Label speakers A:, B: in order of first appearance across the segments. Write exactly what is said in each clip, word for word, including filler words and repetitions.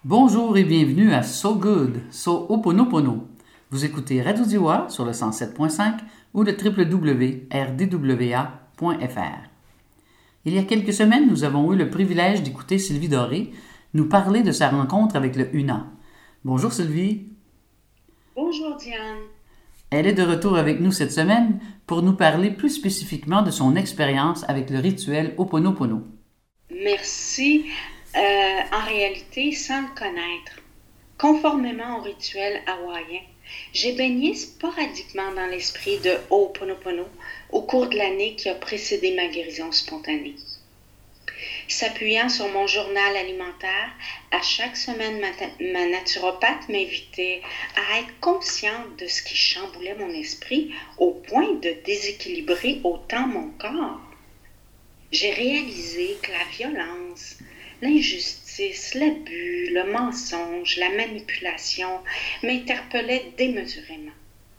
A: Bonjour et bienvenue à So Good, So Oponopono. Vous écoutez Radio Diowa sur le cent sept point cinq ou le w w w point r d w a point f r. Il y a quelques semaines, nous avons eu le privilège d'écouter Sylvie Doré nous parler de sa rencontre avec le Huna. Bonjour Sylvie.
B: Bonjour Diane.
A: Elle est de retour avec nous cette semaine pour nous parler plus spécifiquement de son expérience avec le rituel Oponopono.
B: Merci. Euh, en réalité, sans le connaître, conformément au rituel hawaïen, j'ai baigné sporadiquement dans l'esprit de Ho'oponopono au cours de l'année qui a précédé ma guérison spontanée. S'appuyant sur mon journal alimentaire, à chaque semaine, ma, ma naturopathe m'invitait à être consciente de ce qui chamboulait mon esprit au point de déséquilibrer autant mon corps. J'ai réalisé que la violence, l'injustice, l'abus, le mensonge, la manipulation m'interpellaient démesurément.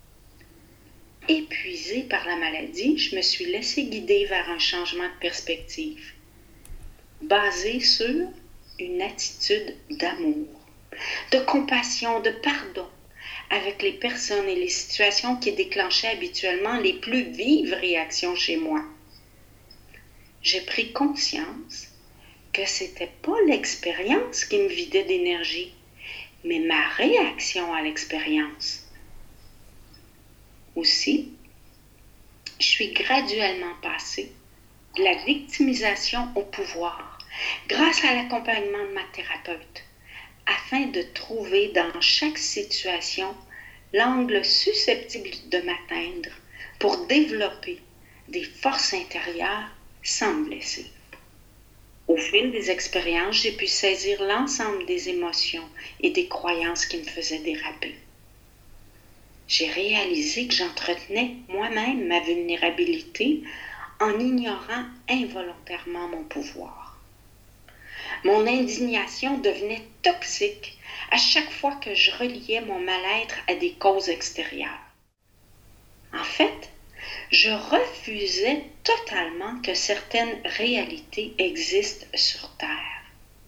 B: Épuisée par la maladie, je me suis laissée guider vers un changement de perspective, basé sur une attitude d'amour, de compassion, de pardon avec les personnes et les situations qui déclenchaient habituellement les plus vives réactions chez moi. J'ai pris conscience que c'était pas l'expérience qui me vidait d'énergie, mais ma réaction à l'expérience. Aussi, je suis graduellement passée de la victimisation au pouvoir grâce à l'accompagnement de ma thérapeute, afin de trouver dans chaque situation l'angle susceptible de m'atteindre pour développer des forces intérieures sans me blesser. Au fil des expériences, j'ai pu saisir l'ensemble des émotions et des croyances qui me faisaient déraper. J'ai réalisé que j'entretenais moi-même ma vulnérabilité en ignorant involontairement mon pouvoir. Mon indignation devenait toxique à chaque fois que je reliais mon mal-être à des causes extérieures. En fait, je refusais totalement que certaines réalités existent sur Terre.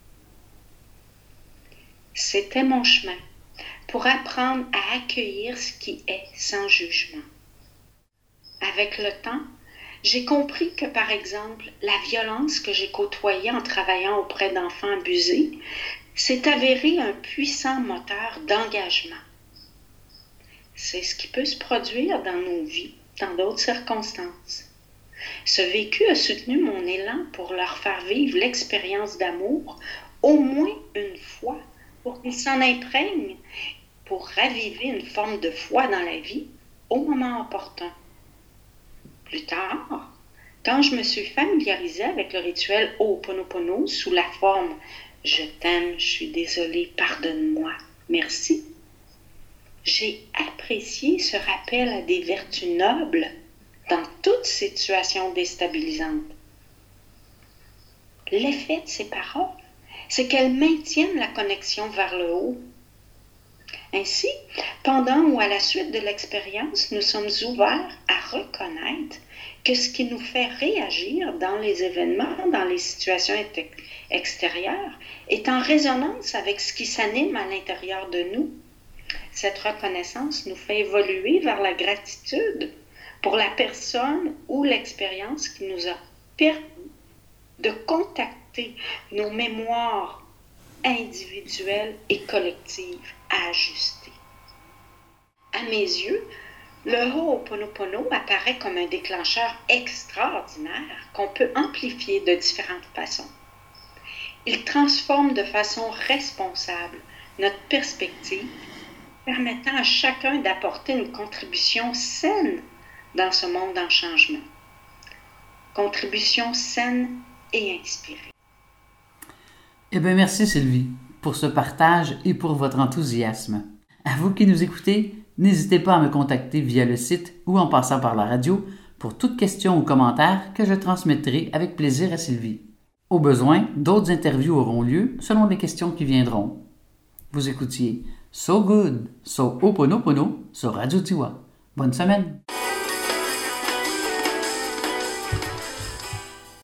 B: C'était mon chemin pour apprendre à accueillir ce qui est sans jugement. Avec le temps, j'ai compris que, par exemple, la violence que j'ai côtoyée en travaillant auprès d'enfants abusés s'est avérée un puissant moteur d'engagement. C'est ce qui peut se produire dans nos vies dans d'autres circonstances. Ce vécu a soutenu mon élan pour leur faire vivre l'expérience d'amour au moins une fois pour qu'ils s'en imprègnent, pour raviver une forme de foi dans la vie au moment opportun. Plus tard, quand je me suis familiarisée avec le rituel Ho'oponopono sous la forme « Je t'aime, je suis désolée, pardonne-moi, merci », j'ai apprécié ce rappel à des vertus nobles dans toute situation déstabilisante. L'effet de ces paroles, c'est qu'elles maintiennent la connexion vers le haut. Ainsi, pendant ou à la suite de l'expérience, nous sommes ouverts à reconnaître que ce qui nous fait réagir dans les événements, dans les situations extérieures, est en résonance avec ce qui s'anime à l'intérieur de nous. Cette reconnaissance nous fait évoluer vers la gratitude pour la personne ou l'expérience qui nous a permis de contacter nos mémoires individuelles et collectives à ajuster. À mes yeux, le Ho'oponopono apparaît comme un déclencheur extraordinaire qu'on peut amplifier de différentes façons. Il transforme de façon responsable notre perspective, permettant à chacun d'apporter une contribution saine dans ce monde en changement. Contribution saine et inspirée.
A: Eh bien, merci Sylvie pour ce partage et pour votre enthousiasme. À vous qui nous écoutez, n'hésitez pas à me contacter via le site ou en passant par la radio pour toute question ou commentaire que je transmettrai avec plaisir à Sylvie. Au besoin, d'autres interviews auront lieu selon les questions qui viendront. Vous écoutiez So Good, So Oponopono sur Radio Diowa. Bonne semaine!